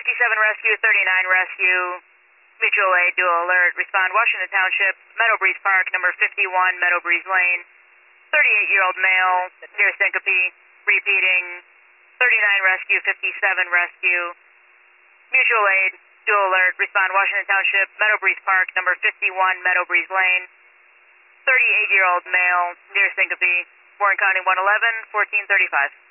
Rescue, 39 Rescue, mutual aid, dual alert, respond Washington Township, Meadow Breeze Park, number 51, Meadow Breeze Lane, 38-year-old male, near syncope, repeating, 39 Rescue, 57 Rescue, mutual aid, dual alert, respond Washington Township, Meadow Breeze Park, number 51, Meadow Breeze Lane, 38-year-old male, near syncope, Warren County 111, 1435.